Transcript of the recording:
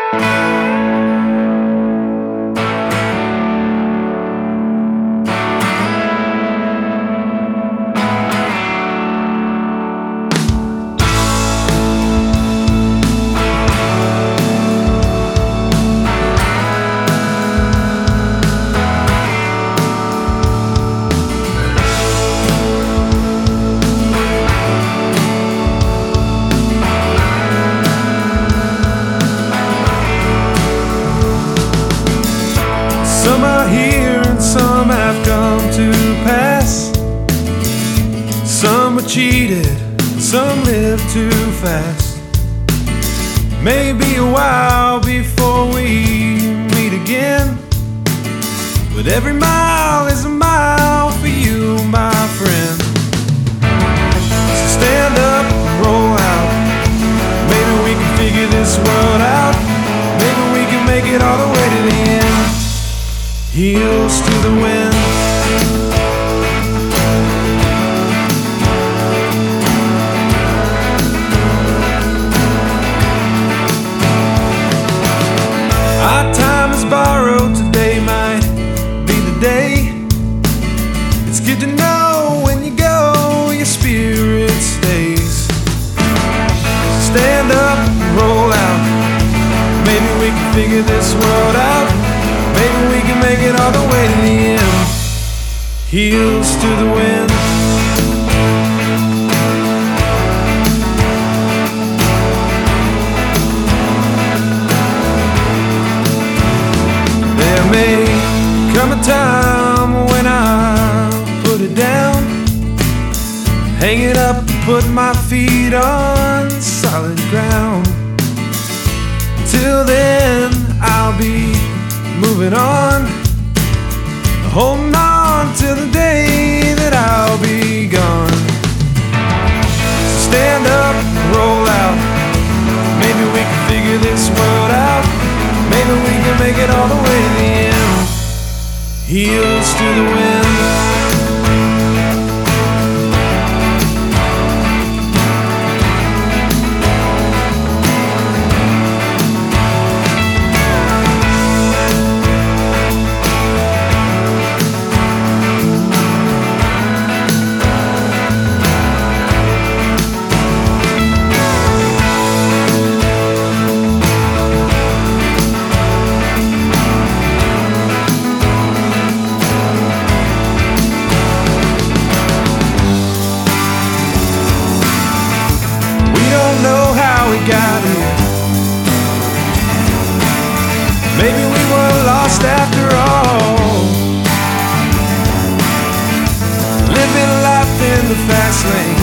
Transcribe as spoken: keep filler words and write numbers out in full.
Some are here and some have come to pass. Some were cheated, some live too fast. Maybe a while before we meet again, but every mile is a mile for you, my friend. So stand up, roll out. Maybe we can figure this world out. Maybe we can make it all the way to the end. Heels to the wind. Our time is borrowed, today might be the day. It's good to know when you go, your spirit stays. Stand up, roll out. Maybe we can figure this world out. Maybe we can make it all the way to the end. Heels to the wind. There may come a time when I put it down, hang it up, put my feet on solid ground. Till then I'll be moving on, holding on till the day that I'll be gone. So stand up, roll out. Maybe we can figure this world out. Maybe we can make it all the way to the end. Heels to the wind. Got here. Maybe we were lost after all, living life in the fast lane.